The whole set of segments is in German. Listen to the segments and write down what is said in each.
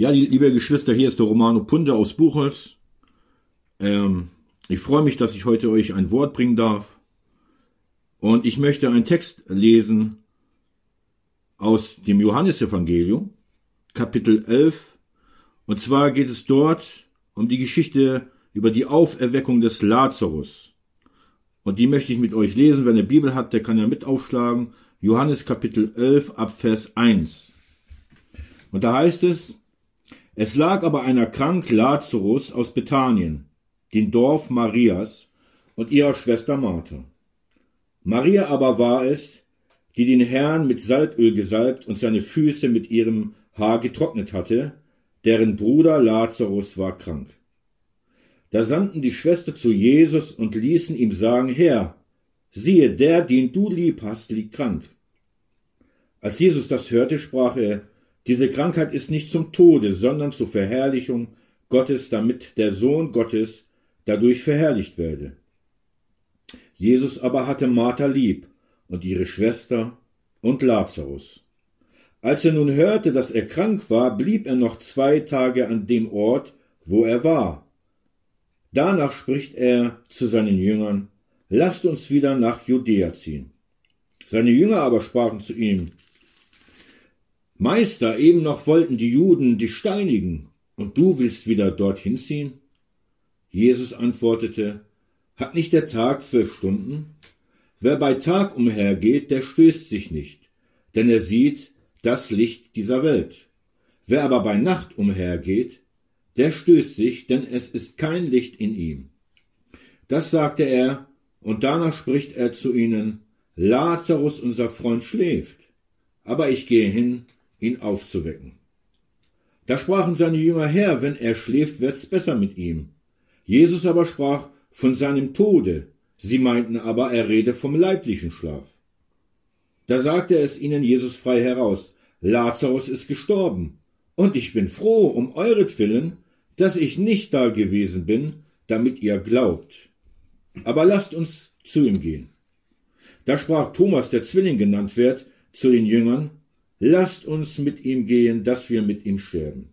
Ja, liebe Geschwister, hier ist der Romano Punde aus Buchholz. Ich freue mich, dass ich heute euch ein Wort bringen darf. Und ich möchte einen Text lesen aus dem Johannesevangelium, Kapitel 11. Und zwar geht es dort um die Geschichte über die Auferweckung des Lazarus. Und die möchte ich mit euch lesen. Wer eine Bibel hat, der kann ja mit aufschlagen. Johannes Kapitel 11 ab Vers 1. Und da heißt es: Es lag aber einer krank, Lazarus aus Bethanien, dem Dorf Marias und ihrer Schwester Martha. Maria aber war es, die den Herrn mit Salböl gesalbt und seine Füße mit ihrem Haar getrocknet hatte, deren Bruder Lazarus war krank. Da sandten die Schwester zu Jesus und ließen ihm sagen: Herr, siehe, der, den du lieb hast, liegt krank. Als Jesus das hörte, sprach er: Diese Krankheit ist nicht zum Tode, sondern zur Verherrlichung Gottes, damit der Sohn Gottes dadurch verherrlicht werde. Jesus aber hatte Martha lieb und ihre Schwester und Lazarus. Als er nun hörte, dass er krank war, blieb er noch 2 Tage an dem Ort, wo er war. Danach spricht er zu seinen Jüngern: Lasst uns wieder nach Judäa ziehen. Seine Jünger aber sprachen zu ihm: Meister, eben noch wollten die Juden dich steinigen, und du willst wieder dorthin ziehen? Jesus antwortete: Hat nicht der Tag 12 Stunden? Wer bei Tag umhergeht, der stößt sich nicht, denn er sieht das Licht dieser Welt. Wer aber bei Nacht umhergeht, der stößt sich, denn es ist kein Licht in ihm. Das sagte er, und danach spricht er zu ihnen: Lazarus, unser Freund, schläft, aber ich gehe hin, ihn aufzuwecken. Da sprachen seine Jünger: Herr, wenn er schläft, wird's besser mit ihm. Jesus aber sprach von seinem Tode. Sie meinten aber, er rede vom leiblichen Schlaf. Da sagte es ihnen Jesus frei heraus: Lazarus ist gestorben, und ich bin froh um euretwillen, dass ich nicht da gewesen bin, damit ihr glaubt. Aber lasst uns zu ihm gehen. Da sprach Thomas, der Zwilling genannt wird, zu den Jüngern: Lasst uns mit ihm gehen, dass wir mit ihm sterben.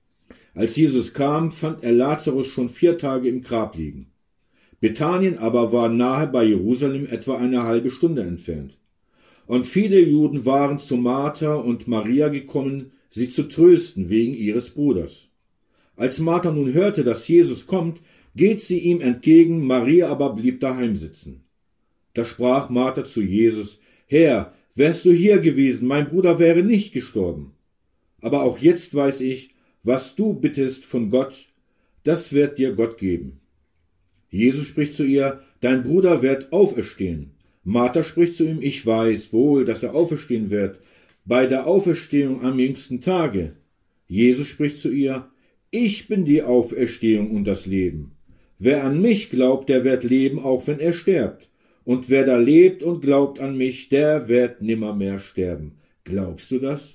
Als Jesus kam, fand er Lazarus schon 4 Tage im Grab liegen. Bethanien aber war nahe bei Jerusalem, etwa eine halbe Stunde entfernt. Und viele Juden waren zu Martha und Maria gekommen, sie zu trösten wegen ihres Bruders. Als Martha nun hörte, dass Jesus kommt, geht sie ihm entgegen, Maria aber blieb daheim sitzen. Da sprach Martha zu Jesus: Herr, wärst du hier gewesen, mein Bruder wäre nicht gestorben. Aber auch jetzt weiß ich, was du bittest von Gott, das wird dir Gott geben. Jesus spricht zu ihr: Dein Bruder wird auferstehen. Martha spricht zu ihm: Ich weiß wohl, dass er auferstehen wird, bei der Auferstehung am jüngsten Tage. Jesus spricht zu ihr: Ich bin die Auferstehung und das Leben. Wer an mich glaubt, der wird leben, auch wenn er stirbt. Und wer da lebt und glaubt an mich, der wird nimmermehr sterben. Glaubst du das?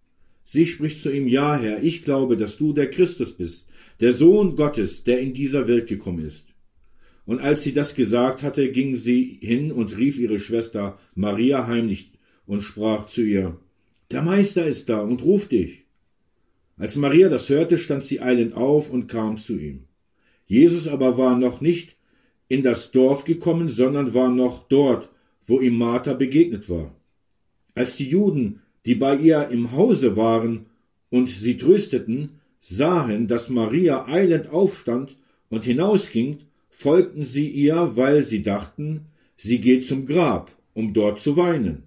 Sie spricht zu ihm: Ja, Herr, ich glaube, dass du der Christus bist, der Sohn Gottes, der in dieser Welt gekommen ist. Und als sie das gesagt hatte, ging sie hin und rief ihre Schwester Maria heimlich und sprach zu ihr: Der Meister ist da und ruft dich. Als Maria das hörte, stand sie eilend auf und kam zu ihm. Jesus aber war noch nicht in das Dorf gekommen, sondern war noch dort, wo ihm Martha begegnet war. Als die Juden, die bei ihr im Hause waren und sie trösteten, sahen, dass Maria eilend aufstand und hinausging, folgten sie ihr, weil sie dachten, sie geht zum Grab, um dort zu weinen.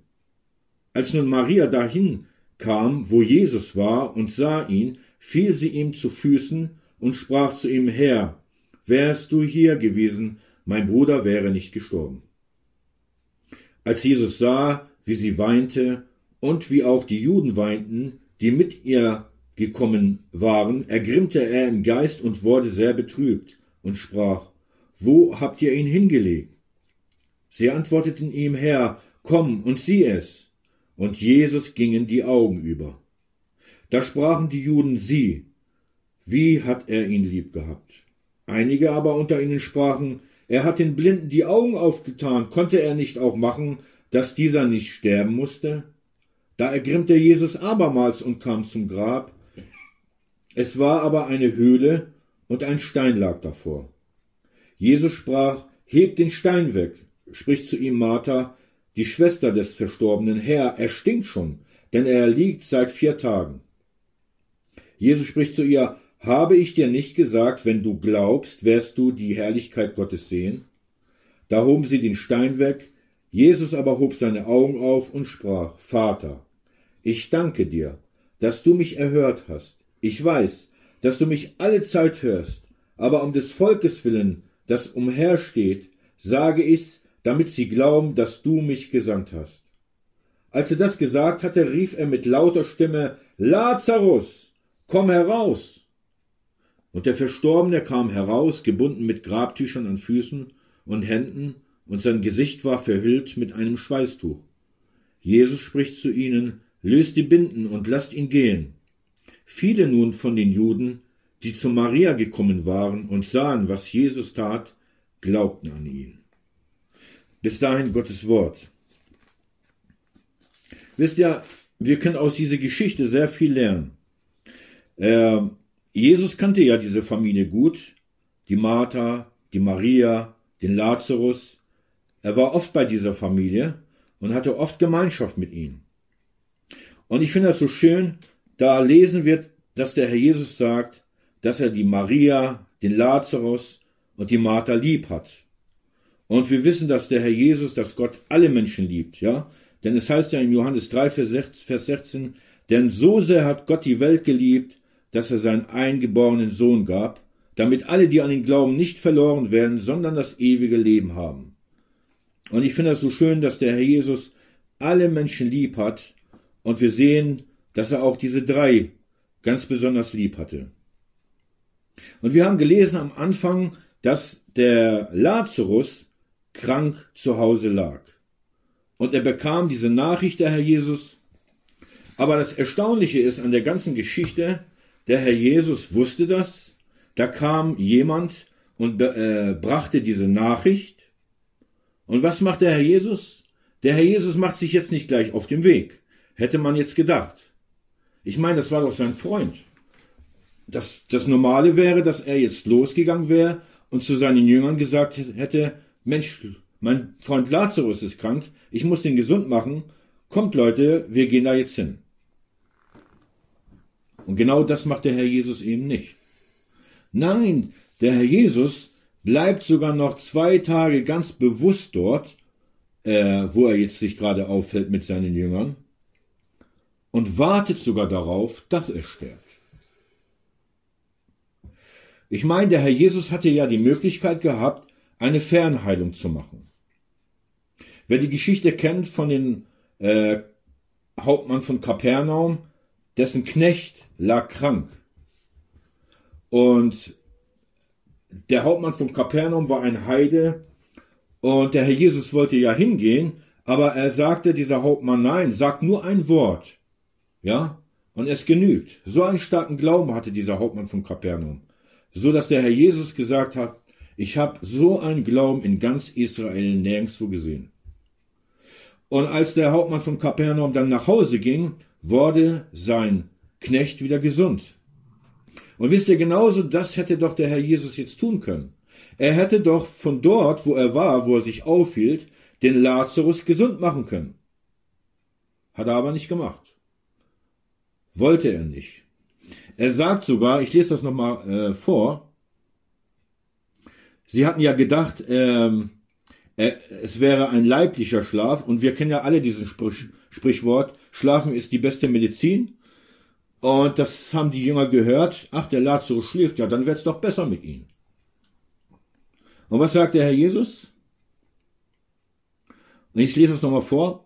Als nun Maria dahin kam, wo Jesus war, und sah ihn, fiel sie ihm zu Füßen und sprach zu ihm: Herr, wärst du hier gewesen, mein Bruder wäre nicht gestorben. Als Jesus sah, wie sie weinte und wie auch die Juden weinten, die mit ihr gekommen waren, ergrimmte er im Geist und wurde sehr betrübt und sprach: Wo habt ihr ihn hingelegt? Sie antworteten ihm: Herr, komm und sieh es. Und Jesus gingen die Augen über. Da sprachen die Juden: Sieh, wie hat er ihn lieb gehabt. Einige aber unter ihnen sprachen: Er hat den Blinden die Augen aufgetan, konnte er nicht auch machen, dass dieser nicht sterben musste? Da ergrimmte Jesus abermals und kam zum Grab. Es war aber eine Höhle und ein Stein lag davor. Jesus sprach, hebt den Stein weg, spricht zu ihm Martha, die Schwester des Verstorbenen, Herr, er stinkt schon, denn er liegt seit 4 Tagen. Jesus spricht zu ihr, habe ich dir nicht gesagt, wenn du glaubst, wirst du die Herrlichkeit Gottes sehen? Da hoben sie den Stein weg, Jesus aber hob seine Augen auf und sprach, Vater, ich danke dir, dass du mich erhört hast. Ich weiß, dass du mich alle Zeit hörst, aber um des Volkes willen, das umhersteht, sage ich's, damit sie glauben, dass du mich gesandt hast. Als er das gesagt hatte, rief er mit lauter Stimme, Lazarus, komm heraus! Und der Verstorbene kam heraus, gebunden mit Grabtüchern an Füßen und Händen, und sein Gesicht war verhüllt mit einem Schweißtuch. Jesus spricht zu ihnen, löst die Binden und lasst ihn gehen. Viele nun von den Juden, die zu Maria gekommen waren und sahen, was Jesus tat, glaubten an ihn. Bis dahin Gottes Wort. Wisst ihr, wir können aus dieser Geschichte sehr viel lernen. Jesus kannte ja diese Familie gut, die Martha, die Maria, den Lazarus. Er war oft bei dieser Familie und hatte oft Gemeinschaft mit ihnen. Und ich finde das so schön, da lesen wir, dass der Herr Jesus sagt, dass er die Maria, den Lazarus und die Martha lieb hat. Und wir wissen, dass der Herr Jesus, dass Gott alle Menschen liebt, ja? Denn es heißt ja in Johannes 3, Vers 16, denn so sehr hat Gott die Welt geliebt, dass er seinen eingeborenen Sohn gab, damit alle, die an ihn glauben, nicht verloren werden, sondern das ewige Leben haben. Und ich finde das so schön, dass der Herr Jesus alle Menschen lieb hat und wir sehen, dass er auch diese 3 ganz besonders lieb hatte. Und wir haben gelesen am Anfang, dass der Lazarus krank zu Hause lag. Und er bekam diese Nachricht, der Herr Jesus. Aber das Erstaunliche ist an der ganzen Geschichte, der Herr Jesus wusste das. Da kam jemand und brachte diese Nachricht. Und was macht der Herr Jesus? Der Herr Jesus macht sich jetzt nicht gleich auf den Weg. Hätte man jetzt gedacht. Ich meine, das war doch sein Freund. Das Normale wäre, dass er jetzt losgegangen wäre und zu seinen Jüngern gesagt hätte, Mensch, mein Freund Lazarus ist krank, ich muss den gesund machen. Kommt Leute, wir gehen da jetzt hin. Und genau das macht der Herr Jesus eben nicht. Nein, der Herr Jesus bleibt sogar noch 2 Tage ganz bewusst dort, wo er jetzt sich gerade aufhält mit seinen Jüngern, und wartet sogar darauf, dass er stirbt. Ich meine, der Herr Jesus hatte ja die Möglichkeit gehabt, eine Fernheilung zu machen. Wer die Geschichte kennt von dem Hauptmann von Kapernaum, dessen Knecht lag krank. Und der Hauptmann von Kapernaum war ein Heide und der Herr Jesus wollte ja hingehen, aber er sagte, dieser Hauptmann, nein, sag nur ein Wort. Ja, und es genügt. So einen starken Glauben hatte dieser Hauptmann von Kapernaum. So dass der Herr Jesus gesagt hat, ich habe so einen Glauben in ganz Israel nirgendwo gesehen. Und als der Hauptmann von Kapernaum dann nach Hause ging, wurde sein Knecht wieder gesund. Und wisst ihr, genauso das hätte doch der Herr Jesus jetzt tun können. Er hätte doch von dort, wo er war, wo er sich aufhielt, den Lazarus gesund machen können. Hat er aber nicht gemacht. Wollte er nicht. Er sagt sogar, ich lese das nochmal vor, sie hatten ja gedacht, es wäre ein leiblicher Schlaf, und wir kennen ja alle diesen Sprichwort, Schlafen ist die beste Medizin. Und das haben die Jünger gehört, ach, der Lazarus schläft, ja, dann wird's doch besser mit ihm. Und was sagt der Herr Jesus? Und ich lese es nochmal vor.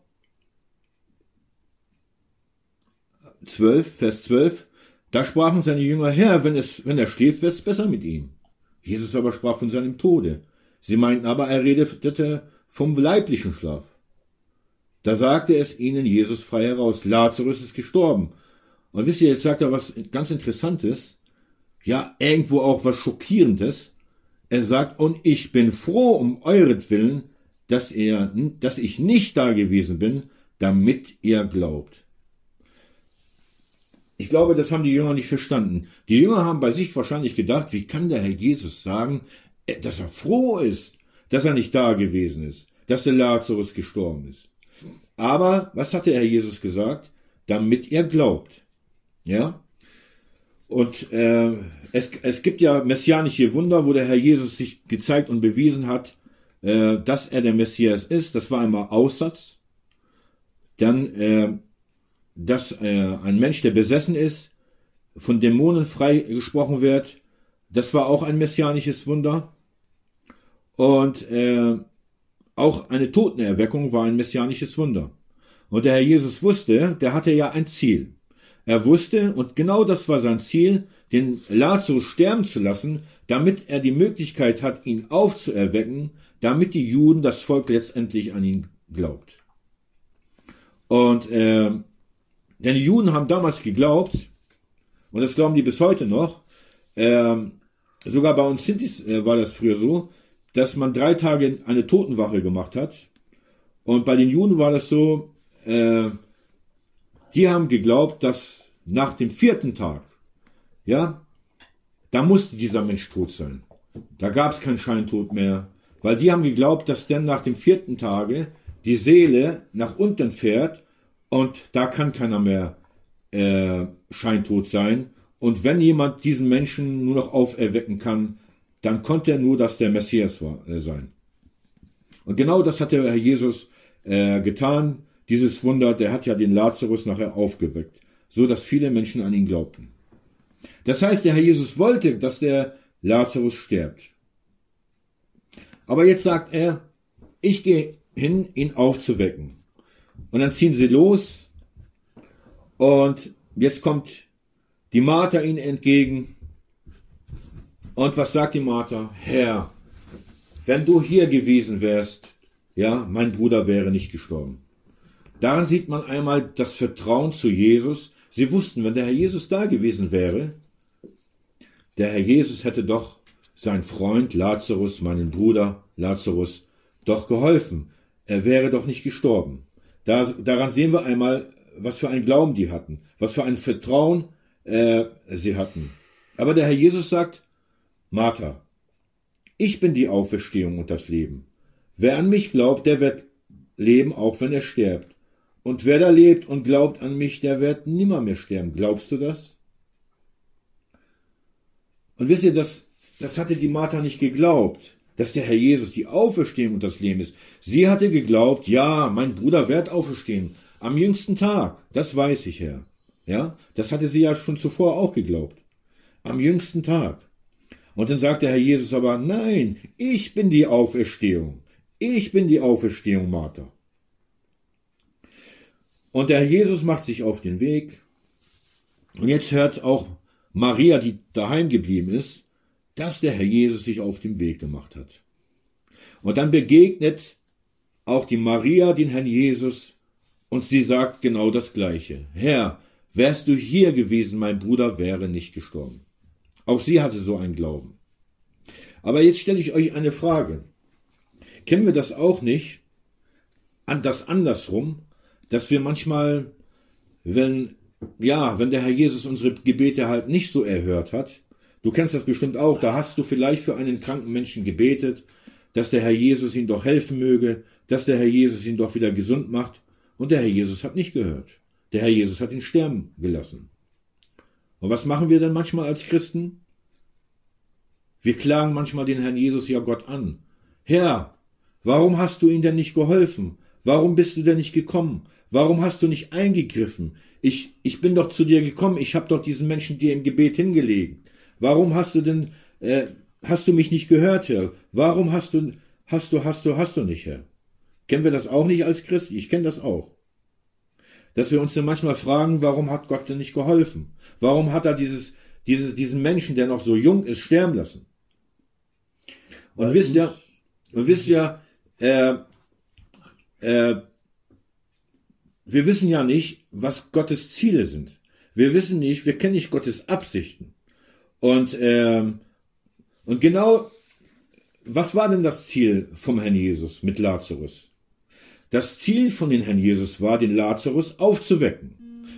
12, Vers 12. Da sprachen seine Jünger, Herr, wenn er schläft, wird's besser mit ihm. Jesus aber sprach von seinem Tode. Sie meinten aber, er redete vom leiblichen Schlaf. Da sagte es ihnen Jesus frei heraus, Lazarus ist gestorben. Und wisst ihr, jetzt sagt er was ganz Interessantes, ja, irgendwo auch was Schockierendes. Er sagt, und ich bin froh um euretwillen, dass ich nicht da gewesen bin, damit ihr glaubt. ich glaube, das haben die Jünger nicht verstanden. Die Jünger haben bei sich wahrscheinlich gedacht, wie kann der Herr Jesus sagen, dass er froh ist, dass er nicht da gewesen ist, dass der Lazarus gestorben ist. Aber was hat der Herr Jesus gesagt? Damit ihr glaubt. Ja? Und es gibt ja messianische Wunder, wo der Herr Jesus sich gezeigt und bewiesen hat, dass er der Messias ist. Das war einmal Aussatz. Dann, dass ein Mensch, der besessen ist, von Dämonen freigesprochen wird. Das war auch ein messianisches Wunder. Und auch eine Totenerweckung war ein messianisches Wunder. Und der Herr Jesus wusste, der hatte ja ein Ziel. Er wusste, und genau das war sein Ziel, den Lazarus sterben zu lassen, damit er die Möglichkeit hat, ihn aufzuerwecken, damit die Juden, das Volk letztendlich an ihn glaubt. Und denn die Juden haben damals geglaubt, und das glauben die bis heute noch, sogar bei uns Sintis war das früher so, dass man 3 Tage eine Totenwache gemacht hat. Und bei den Juden war das so, die haben geglaubt, dass nach dem 4. Tag, ja, da musste dieser Mensch tot sein. Da gab es keinen Scheintod mehr, weil die haben geglaubt, dass dann nach dem 4. Tage die Seele nach unten fährt und da kann keiner mehr scheintot sein. Und wenn jemand diesen Menschen nur noch auferwecken kann, dann konnte er nur, dass der Messias sein. Und genau das hat der Herr Jesus getan. Dieses Wunder, der hat ja den Lazarus nachher aufgeweckt, so dass viele Menschen an ihn glaubten. Das heißt, der Herr Jesus wollte, dass der Lazarus stirbt. Aber jetzt sagt er, ich gehe hin, ihn aufzuwecken. Und dann ziehen sie los und jetzt kommt die Martha ihnen entgegen. Und was sagt die Martha? Herr, wenn du hier gewesen wärst, ja, mein Bruder wäre nicht gestorben. Daran sieht man einmal das Vertrauen zu Jesus. Sie wussten, wenn der Herr Jesus da gewesen wäre, der Herr Jesus hätte doch sein Freund Lazarus, meinen Bruder Lazarus, doch geholfen. Er wäre doch nicht gestorben. Daran sehen wir einmal, was für einen Glauben die hatten, was für ein Vertrauen sie hatten. Aber der Herr Jesus sagt, Martha, ich bin die Auferstehung und das Leben. Wer an mich glaubt, der wird leben, auch wenn er stirbt. Und wer da lebt und glaubt an mich, der wird nimmer mehr sterben. Glaubst du das? Und wisst ihr, das hatte die Martha nicht geglaubt, dass der Herr Jesus die Auferstehung und das Leben ist. Sie hatte geglaubt, ja, mein Bruder wird auferstehen. Am jüngsten Tag, das weiß ich, Herr. Ja, das hatte sie ja schon zuvor auch geglaubt. Am jüngsten Tag. Und dann sagt der Herr Jesus aber, nein, ich bin die Auferstehung. Ich bin die Auferstehung, Martha. Und der Herr Jesus macht sich auf den Weg. Und jetzt hört auch Maria, die daheim geblieben ist, dass der Herr Jesus sich auf den Weg gemacht hat. Und dann begegnet auch die Maria den Herrn Jesus und sie sagt genau das Gleiche. Herr, wärst du hier gewesen, mein Bruder wäre nicht gestorben. Auch sie hatte so einen Glauben. Aber jetzt stelle ich euch eine Frage. Kennen wir das auch nicht? Das andersrum, dass wir manchmal, wenn der Herr Jesus unsere Gebete halt nicht so erhört hat, du kennst das bestimmt auch, da hast du vielleicht für einen kranken Menschen gebetet, dass der Herr Jesus ihm doch helfen möge, dass der Herr Jesus ihn doch wieder gesund macht, und der Herr Jesus hat nicht gehört. Der Herr Jesus hat ihn sterben gelassen. Und was machen wir denn manchmal als Christen? Wir klagen manchmal den Herrn Jesus, ja Gott, an. Herr, warum hast du ihm denn nicht geholfen? Warum bist du denn nicht gekommen? Warum hast du nicht eingegriffen? Ich bin doch zu dir gekommen, ich habe doch diesen Menschen dir im Gebet hingelegt. Warum hast du mich nicht gehört, Herr? Warum hast du nicht, Herr? Kennen wir das auch nicht als Christen? Ich kenne das auch. Dass wir uns dann manchmal fragen, warum hat Gott denn nicht geholfen? Warum hat er diesen Menschen, der noch so jung ist, sterben lassen? Und wisst ihr, wir wissen ja nicht, was Gottes Ziele sind. Wir kennen nicht Gottes Absichten. Und genau, was war denn das Ziel vom Herrn Jesus mit Lazarus? Das Ziel von den Herrn Jesus war, den Lazarus aufzuwecken.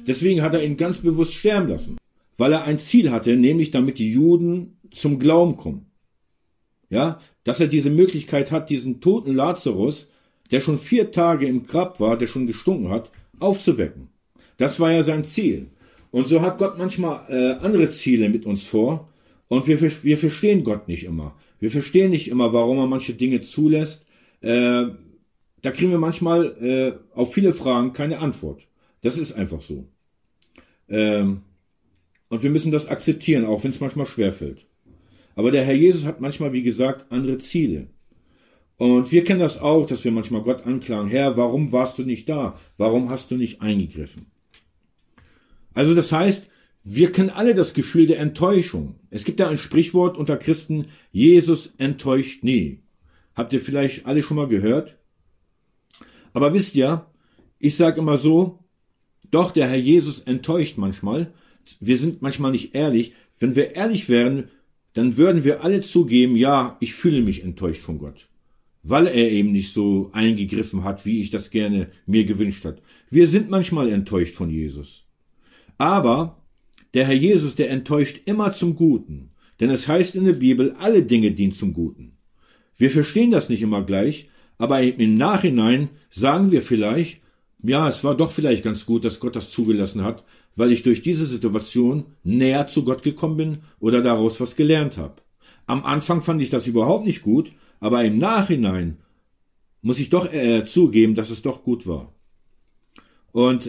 Deswegen hat er ihn ganz bewusst sterben lassen, weil er ein Ziel hatte, nämlich damit die Juden zum Glauben kommen. Ja, dass er diese Möglichkeit hat, diesen toten Lazarus, der schon 4 Tage im Grab war, der schon gestunken hat, aufzuwecken. Das war ja sein Ziel. Und so hat Gott manchmal andere Ziele mit uns vor. Und wir verstehen Gott nicht immer. Wir verstehen nicht immer, warum er manche Dinge zulässt. Da kriegen wir manchmal auf viele Fragen keine Antwort. Das ist einfach so. Und wir müssen das akzeptieren, auch wenn es manchmal schwerfällt. Aber der Herr Jesus hat manchmal, wie gesagt, andere Ziele. Und wir kennen das auch, dass wir manchmal Gott anklagen. Herr, warum warst du nicht da? Warum hast du nicht eingegriffen? Also das heißt, wir kennen alle das Gefühl der Enttäuschung. Es gibt da ein Sprichwort unter Christen, Jesus enttäuscht nie. Habt ihr vielleicht alle schon mal gehört? Aber wisst ihr, ich sage immer so, doch, der Herr Jesus enttäuscht manchmal. Wir sind manchmal nicht ehrlich. Wenn wir ehrlich wären, dann würden wir alle zugeben, ja, ich fühle mich enttäuscht von Gott, weil er eben nicht so eingegriffen hat, wie ich das gerne mir gewünscht hat. Wir sind manchmal enttäuscht von Jesus. Aber der Herr Jesus, der enttäuscht immer zum Guten. Denn es heißt in der Bibel, alle Dinge dienen zum Guten. Wir verstehen das nicht immer gleich, aber im Nachhinein sagen wir vielleicht, ja, es war doch vielleicht ganz gut, dass Gott das zugelassen hat, weil ich durch diese Situation näher zu Gott gekommen bin oder daraus was gelernt habe. Am Anfang fand ich das überhaupt nicht gut, aber im Nachhinein muss ich doch zugeben, dass es doch gut war. Und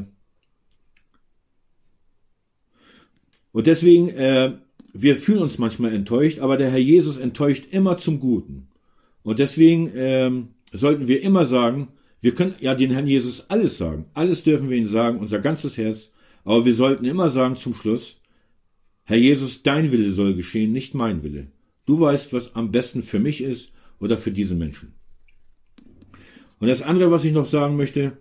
deswegen, wir fühlen uns manchmal enttäuscht, aber der Herr Jesus enttäuscht immer zum Guten. Und deswegen sollten wir immer sagen, wir können ja den Herrn Jesus alles sagen. Alles dürfen wir ihm sagen, unser ganzes Herz. Aber wir sollten immer sagen zum Schluss, Herr Jesus, dein Wille soll geschehen, nicht mein Wille. Du weißt, was am besten für mich ist oder für diese Menschen. Und das andere, was ich noch sagen möchte,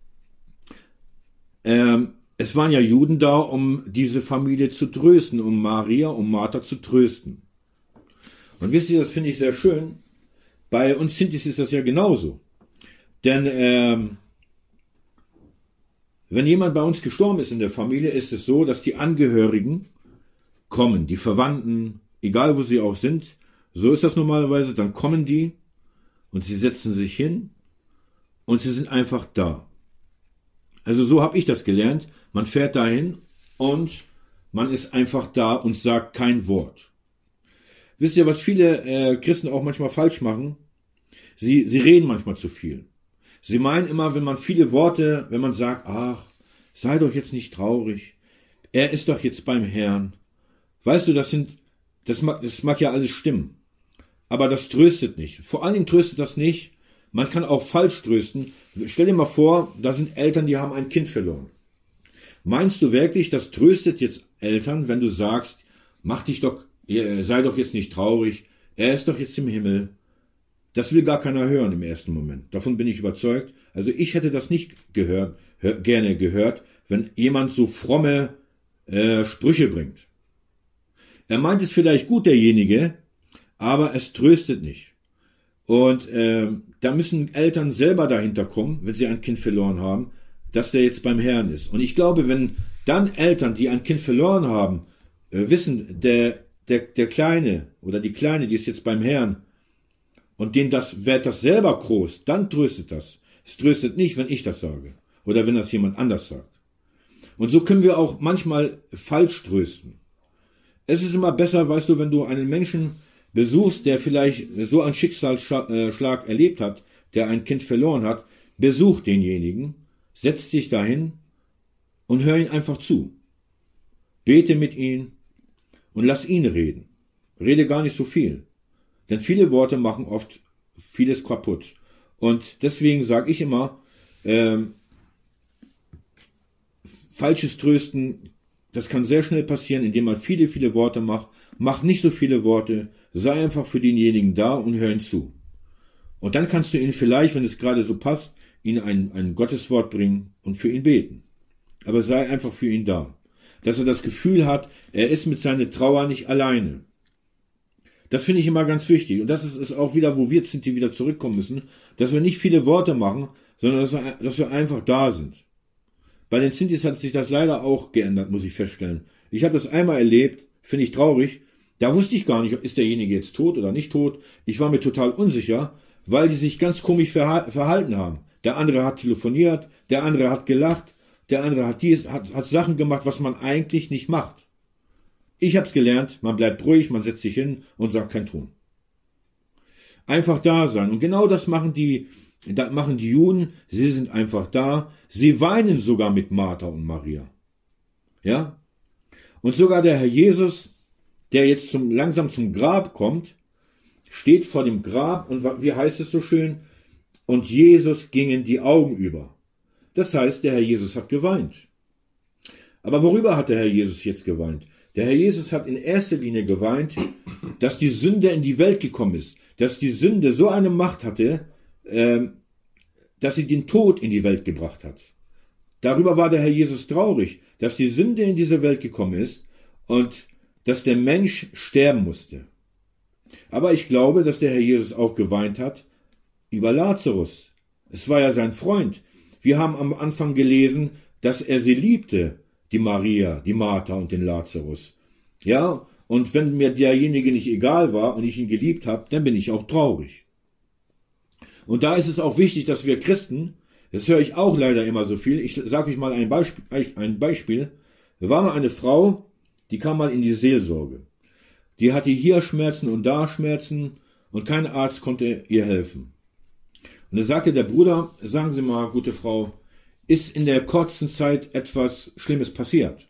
es waren ja Juden da, um diese Familie zu trösten, um Maria, um Martha zu trösten. Und wisst ihr, das finde ich sehr schön. Bei uns Sintis ist das ja genauso. Denn wenn jemand bei uns gestorben ist in der Familie, ist es so, dass die Angehörigen kommen, die Verwandten, egal wo sie auch sind, so ist das normalerweise, dann kommen die und sie setzen sich hin und sie sind einfach da. Also so habe ich das gelernt. Man fährt dahin und man ist einfach da und sagt kein Wort. Wisst ihr, was viele Christen auch manchmal falsch machen? Sie reden manchmal zu viel. Sie meinen immer, wenn man viele Worte, wenn man sagt, ach, sei doch jetzt nicht traurig, er ist doch jetzt beim Herrn. Weißt du, das mag ja alles stimmen, aber das tröstet nicht. Vor allen Dingen tröstet das nicht. Man kann auch falsch trösten. Stell dir mal vor, da sind Eltern, die haben ein Kind verloren. Meinst du wirklich, das tröstet jetzt Eltern, wenn du sagst, sei doch jetzt nicht traurig, er ist doch jetzt im Himmel? Das will gar keiner hören im ersten Moment. Davon bin ich überzeugt. Also ich hätte das nicht gerne gehört, wenn jemand so fromme Sprüche bringt. Er meint es vielleicht gut, derjenige, aber es tröstet nicht. Und da müssen Eltern selber dahinter kommen, wenn sie ein Kind verloren haben, dass der jetzt beim Herrn ist. Und ich glaube, wenn dann Eltern, die ein Kind verloren haben, wissen, der Kleine oder die Kleine, die ist jetzt beim Herrn, und denen wird das selber groß, dann tröstet das. Es tröstet nicht, wenn ich das sage oder wenn das jemand anders sagt. Und so können wir auch manchmal falsch trösten. Es ist immer besser, weißt du, wenn du einen Menschen besuchst, der vielleicht so einen Schicksalsschlag erlebt hat, der ein Kind verloren hat, besuch denjenigen, setz dich dahin und hör ihn einfach zu. Bete mit ihm und lass ihn reden. Rede gar nicht so viel. Denn viele Worte machen oft vieles kaputt. Und deswegen sage ich immer, falsches Trösten, das kann sehr schnell passieren, indem man viele, viele Worte macht. Mach nicht so viele Worte, sei einfach für denjenigen da und hör ihn zu. Und dann kannst du ihn vielleicht, wenn es gerade so passt, ihn ein Gotteswort bringen und für ihn beten. Aber sei einfach für ihn da. Dass er das Gefühl hat, er ist mit seiner Trauer nicht alleine. Das finde ich immer ganz wichtig. Und das ist auch wieder, wo wir Sinti wieder zurückkommen müssen, dass wir nicht viele Worte machen, sondern dass wir einfach da sind. Bei den Sintis hat sich das leider auch geändert, muss ich feststellen. Ich habe das einmal erlebt, finde ich traurig. Da wusste ich gar nicht, ist derjenige jetzt tot oder nicht tot. Ich war mir total unsicher, weil die sich ganz komisch verhalten haben. Der andere hat telefoniert, der andere hat gelacht, der andere hat Sachen gemacht, was man eigentlich nicht macht. Ich habe es gelernt, man bleibt ruhig, man setzt sich hin und sagt kein Ton. Einfach da sein. Und genau das machen die Juden. Sie sind einfach da. Sie weinen sogar mit Martha und Maria. Ja? Und sogar der Herr Jesus, der jetzt langsam zum Grab kommt, steht vor dem Grab und wie heißt es so schön? Und Jesus gingen die Augen über. Das heißt, der Herr Jesus hat geweint. Aber worüber hat der Herr Jesus jetzt geweint? Der Herr Jesus hat in erster Linie geweint, dass die Sünde in die Welt gekommen ist, dass die Sünde so eine Macht hatte, dass sie den Tod in die Welt gebracht hat. Darüber war der Herr Jesus traurig, dass die Sünde in diese Welt gekommen ist und dass der Mensch sterben musste. Aber ich glaube, dass der Herr Jesus auch geweint hat über Lazarus. Es war ja sein Freund. Wir haben am Anfang gelesen, dass er sie liebte, die Maria, die Martha und den Lazarus. Ja, und wenn mir derjenige nicht egal war und ich ihn geliebt habe, dann bin ich auch traurig. Und da ist es auch wichtig, dass wir Christen, das höre ich auch leider immer so viel, ich sage euch mal ein Beispiel. Da war mal eine Frau, die kam mal in die Seelsorge. Die hatte hier Schmerzen und da Schmerzen und kein Arzt konnte ihr helfen. Und da sagte der Bruder, sagen Sie mal, gute Frau, ist in der kurzen Zeit etwas Schlimmes passiert?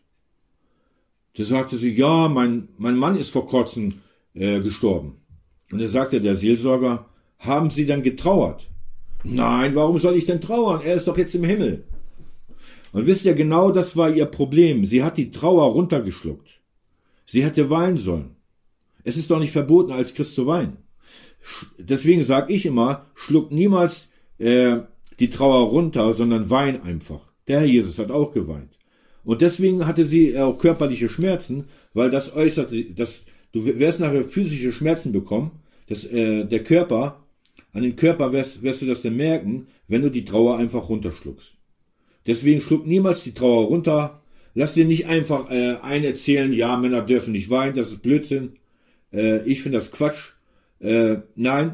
Da sagte sie, ja, mein Mann ist vor kurzem gestorben. Und da sagte der Seelsorger, haben Sie dann getrauert? Nein, warum soll ich denn trauern? Er ist doch jetzt im Himmel. Und wisst ihr, genau das war ihr Problem. Sie hat die Trauer runtergeschluckt. Sie hätte weinen sollen. Es ist doch nicht verboten, als Christ zu weinen. Deswegen sage ich immer, schluck niemals die Trauer runter, sondern wein einfach. Der Herr Jesus hat auch geweint. Und deswegen hatte sie auch körperliche Schmerzen, weil das äußerte, du wirst nachher physische Schmerzen bekommen, der Körper, an den Körper wirst du das dann merken, wenn du die Trauer einfach runterschluckst. Deswegen schluck niemals die Trauer runter. Lass dir nicht einfach erzählen, ja, Männer dürfen nicht weinen, das ist Blödsinn. Ich finde das Quatsch. Nein,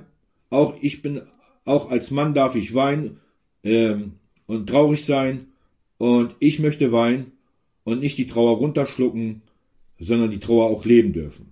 auch als Mann darf ich weinen und traurig sein und ich möchte weinen und nicht die Trauer runterschlucken, sondern die Trauer auch leben dürfen.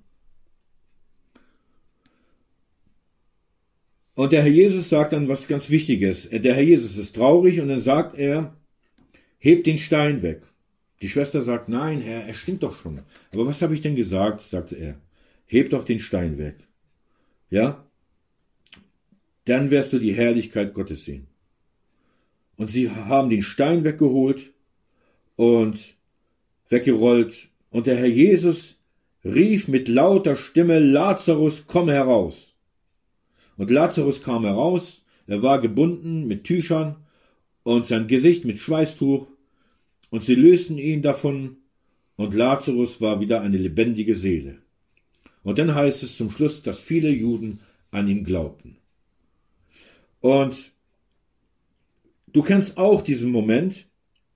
Und der Herr Jesus sagt dann was ganz Wichtiges. Der Herr Jesus ist traurig und dann sagt er, hebt den Stein weg. Die Schwester sagt, nein, Herr, er stinkt doch schon. Aber was habe ich denn gesagt, sagte er. Heb doch den Stein weg. Ja? Dann wirst du die Herrlichkeit Gottes sehen. Und sie haben den Stein weggeholt und weggerollt. Und der Herr Jesus rief mit lauter Stimme, Lazarus, komm heraus. Und Lazarus kam heraus, er war gebunden mit Tüchern und sein Gesicht mit Schweißtuch. Und sie lösten ihn davon und Lazarus war wieder eine lebendige Seele. Und dann heißt es zum Schluss, dass viele Juden an ihn glaubten. Und du kennst auch diesen Moment,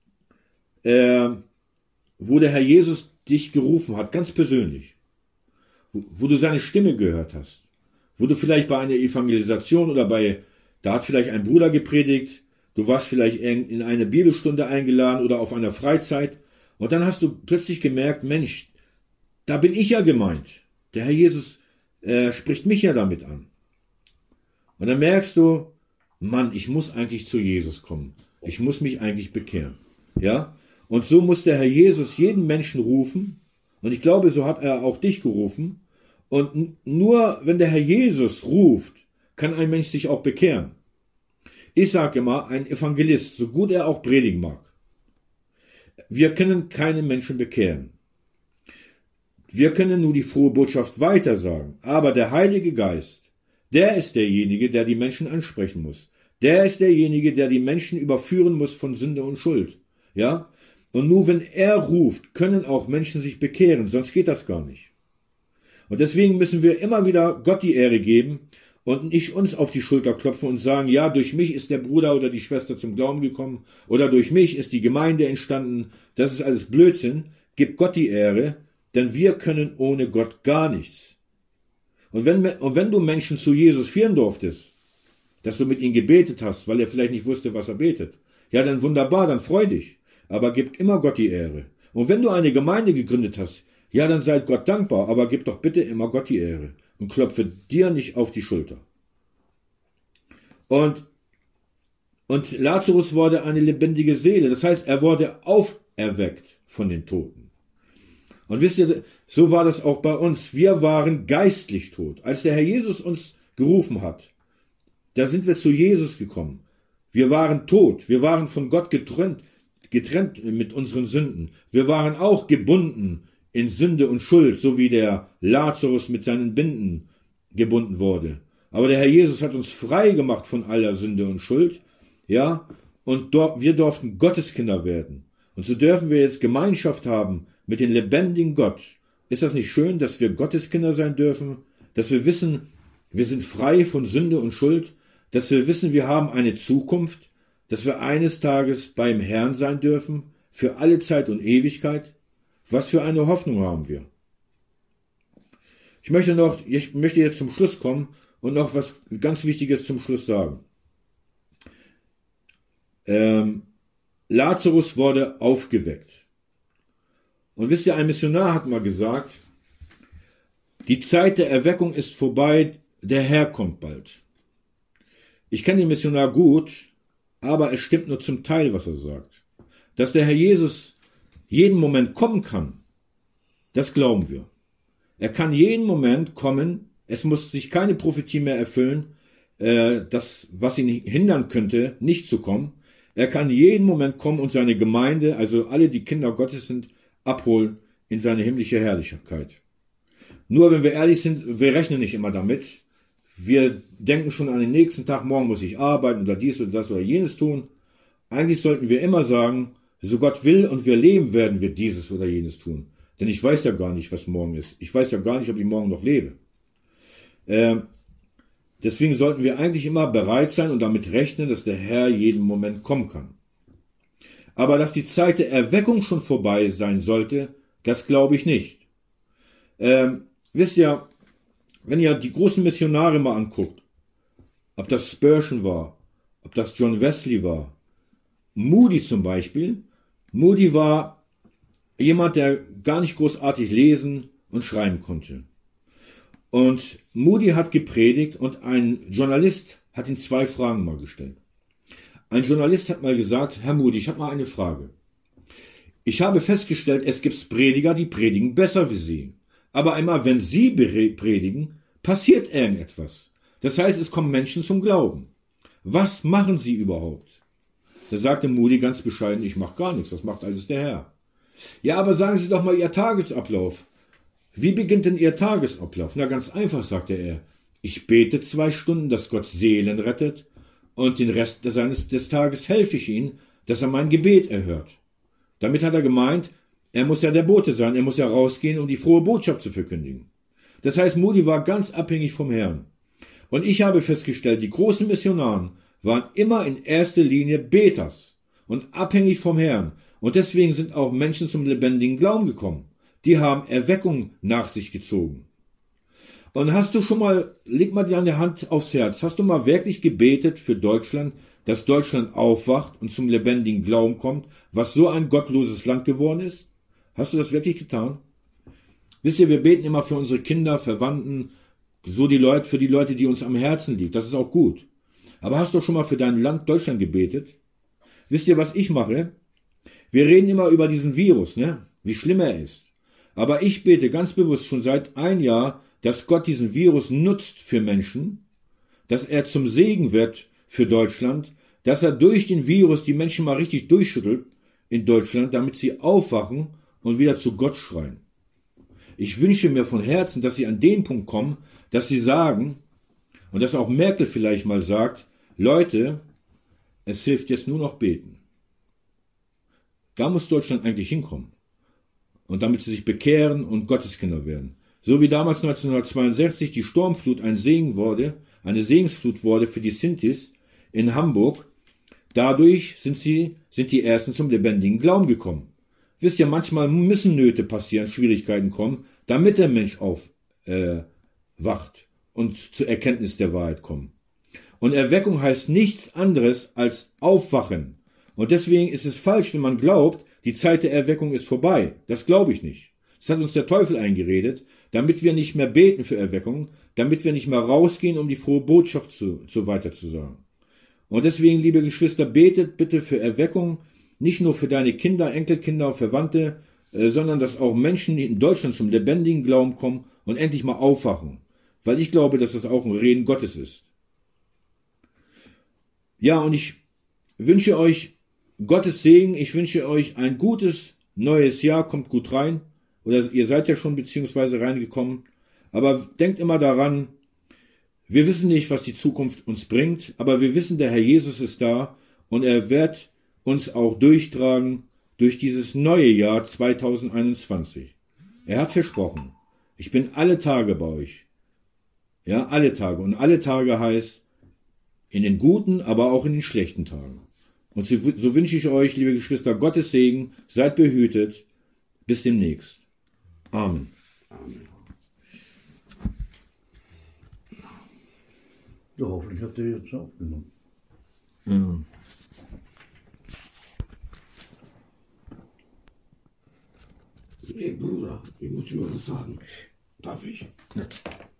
wo der Herr Jesus dich gerufen hat, ganz persönlich, wo du seine Stimme gehört hast, wo du vielleicht bei einer Evangelisation oder da hat vielleicht ein Bruder gepredigt, du warst vielleicht in eine Bibelstunde eingeladen oder auf einer Freizeit und dann hast du plötzlich gemerkt, Mensch, da bin ich ja gemeint. Der Herr Jesus spricht mich ja damit an. Und dann merkst du, Mann, ich muss eigentlich zu Jesus kommen. Ich muss mich eigentlich bekehren. Ja? Und so muss der Herr Jesus jeden Menschen rufen. Und ich glaube, so hat er auch dich gerufen. Und nur wenn der Herr Jesus ruft, kann ein Mensch sich auch bekehren. Ich sage immer, ein Evangelist, so gut er auch predigen mag, wir können keine Menschen bekehren. Wir können nur die frohe Botschaft weitersagen. Aber der Heilige Geist, der ist derjenige, der die Menschen ansprechen muss. Der ist derjenige, der die Menschen überführen muss von Sünde und Schuld. Ja? Und nur wenn er ruft, können auch Menschen sich bekehren, sonst geht das gar nicht. Und deswegen müssen wir immer wieder Gott die Ehre geben und nicht uns auf die Schulter klopfen und sagen, ja, durch mich ist der Bruder oder die Schwester zum Glauben gekommen oder durch mich ist die Gemeinde entstanden. Das ist alles Blödsinn. Gib Gott die Ehre, denn wir können ohne Gott gar nichts. Und wenn du Menschen zu Jesus führen durftest, dass du mit ihm gebetet hast, weil er vielleicht nicht wusste, was er betet, ja, dann wunderbar, dann freu dich. Aber gib immer Gott die Ehre. Und wenn du eine Gemeinde gegründet hast, ja, dann seid Gott dankbar, aber gib doch bitte immer Gott die Ehre und klopfe dir nicht auf die Schulter. Und Lazarus wurde eine lebendige Seele, das heißt, er wurde auferweckt von den Toten. Und wisst ihr, so war das auch bei uns. Wir waren geistlich tot. Als der Herr Jesus uns gerufen hat, da sind wir zu Jesus gekommen. Wir waren tot, wir waren von Gott getrennt mit unseren Sünden. Wir waren auch gebunden in Sünde und Schuld, so wie der Lazarus mit seinen Binden gebunden wurde. Aber der Herr Jesus hat uns frei gemacht von aller Sünde und Schuld, ja, und wir durften Gotteskinder werden. Und so dürfen wir jetzt Gemeinschaft haben mit dem lebendigen Gott. Ist das nicht schön, dass wir Gotteskinder sein dürfen, dass wir wissen, wir sind frei von Sünde und Schuld, dass wir wissen, wir haben eine Zukunft, dass wir eines Tages beim Herrn sein dürfen, für alle Zeit und Ewigkeit? Was für eine Hoffnung haben wir? Ich möchte jetzt zum Schluss kommen und noch was ganz Wichtiges zum Schluss sagen. Lazarus wurde aufgeweckt. Und wisst ihr, ein Missionar hat mal gesagt, die Zeit der Erweckung ist vorbei, der Herr kommt bald. Ich kenne den Missionar gut, aber es stimmt nur zum Teil, was er sagt. Dass der Herr Jesus jeden Moment kommen kann, das glauben wir. Er kann jeden Moment kommen, es muss sich keine Prophetie mehr erfüllen, das, was ihn hindern könnte, nicht zu kommen. Er kann jeden Moment kommen und seine Gemeinde, also alle, die Kinder Gottes sind, abholen in seine himmlische Herrlichkeit. Nur wenn wir ehrlich sind, wir rechnen nicht immer damit. Wir denken schon an den nächsten Tag, morgen muss ich arbeiten oder dies oder das oder jenes tun. Eigentlich sollten wir immer sagen, so Gott will und wir leben, werden wir dieses oder jenes tun. Denn ich weiß ja gar nicht, was morgen ist. Ich weiß ja gar nicht, ob ich morgen noch lebe. Deswegen sollten wir eigentlich immer bereit sein und damit rechnen, dass der Herr jeden Moment kommen kann. Aber dass die Zeit der Erweckung schon vorbei sein sollte, das glaube ich nicht. Wisst ihr, wenn ihr die großen Missionare mal anguckt, ob das Spurgeon war, ob das John Wesley war, Moody zum Beispiel, Moody war jemand, der gar nicht großartig lesen und schreiben konnte. Und Moody hat gepredigt und ein Journalist hat ihm 2 Fragen mal gestellt. Ein Journalist hat mal gesagt, Herr Moody, ich habe mal eine Frage. Ich habe festgestellt, es gibt Prediger, die predigen besser wie Sie. Aber immer wenn Sie predigen, passiert irgendetwas. Das heißt, es kommen Menschen zum Glauben. Was machen Sie überhaupt? Da sagte Moody ganz bescheiden, ich mache gar nichts, das macht alles der Herr. Ja, aber sagen Sie doch mal Ihr Tagesablauf. Wie beginnt denn Ihr Tagesablauf? Na, ganz einfach, sagte er. Ich bete 2 Stunden, dass Gott Seelen rettet und den Rest des Tages helfe ich ihm, dass er mein Gebet erhört. Damit hat er gemeint, er muss ja der Bote sein, er muss ja rausgehen, um die frohe Botschaft zu verkündigen. Das heißt, Moody war ganz abhängig vom Herrn. Und ich habe festgestellt, die großen Missionaren waren immer in erster Linie Beters und abhängig vom Herrn. Und deswegen sind auch Menschen zum lebendigen Glauben gekommen. Die haben Erweckung nach sich gezogen. Und hast du schon mal, leg mal deine Hand aufs Herz, hast du mal wirklich gebetet für Deutschland, dass Deutschland aufwacht und zum lebendigen Glauben kommt, was so ein gottloses Land geworden ist? Hast du das wirklich getan? Wisst ihr, wir beten immer für unsere Kinder, Verwandten, für die Leute, die uns am Herzen liegen. Das ist auch gut. Aber hast du schon mal für dein Land Deutschland gebetet? Wisst ihr, was ich mache? Wir reden immer über diesen Virus, ne? Wie schlimm er ist. Aber ich bete ganz bewusst schon seit 1 Jahr, dass Gott diesen Virus nutzt für Menschen, dass er zum Segen wird für Deutschland, dass er durch den Virus die Menschen mal richtig durchschüttelt in Deutschland, damit sie aufwachen und wieder zu Gott schreien. Ich wünsche mir von Herzen, dass sie an den Punkt kommen, dass sie sagen, und dass auch Merkel vielleicht mal sagt, Leute, es hilft jetzt nur noch beten. Da muss Deutschland eigentlich hinkommen. Und damit sie sich bekehren und Gotteskinder werden. So wie damals 1962 die Sturmflut ein Segen wurde eine Segensflut wurde für die Sintis in Hamburg. Dadurch sind die Ersten zum lebendigen Glauben gekommen. Wisst ihr, manchmal müssen Nöte passieren, Schwierigkeiten kommen, damit der Mensch aufwacht und zur Erkenntnis der Wahrheit kommt. Und Erweckung heißt nichts anderes als Aufwachen. Und deswegen ist es falsch, wenn man glaubt, die Zeit der Erweckung ist vorbei. Das glaube ich nicht. Das hat uns der Teufel eingeredet, damit wir nicht mehr beten für Erweckung, damit wir nicht mehr rausgehen, um die frohe Botschaft so weiter zu sagen. Und deswegen, liebe Geschwister, betet bitte für Erweckung, nicht nur für deine Kinder, Enkelkinder, Verwandte, sondern dass auch Menschen, die in Deutschland zum lebendigen Glauben kommen und endlich mal aufwachen. Weil ich glaube, dass das auch ein Reden Gottes ist. Ja, und ich wünsche euch Gottes Segen, ich wünsche euch ein gutes neues Jahr, kommt gut rein, oder ihr seid ja schon beziehungsweise reingekommen, aber denkt immer daran, wir wissen nicht, was die Zukunft uns bringt, aber wir wissen, der Herr Jesus ist da und er wird uns auch durchtragen durch dieses neue Jahr 2021. Er hat versprochen, ich bin alle Tage bei euch. Ja, alle Tage. Und alle Tage heißt in den guten, aber auch in den schlechten Tagen. Und so wünsche ich euch, liebe Geschwister, Gottes Segen, seid behütet, bis demnächst. Amen. Amen. Ja, hoffentlich habt ihr jetzt aufgenommen. Ja. Hey Bruder, ich muss dir was sagen. Darf ich? Ja.